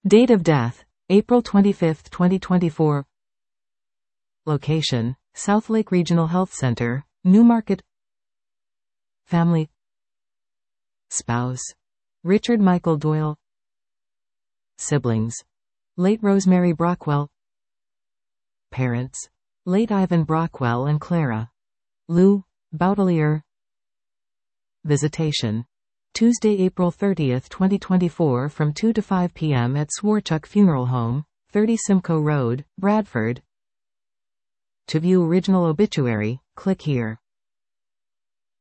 Date of death, April 25, 2024. Location, Southlake Regional Health Center, Newmarket. Family. Spouse, Richard Michael Doyle. Siblings, late Rosemary Brockwell. Parents, late Ivan Brockwell and Clara Lou Boutelier. Visitation, Tuesday, April 30, 2024 from 2 to 5 p.m. at Swarchuk Funeral Home, 30 Simcoe Road, Bradford. To view original obituary, click here.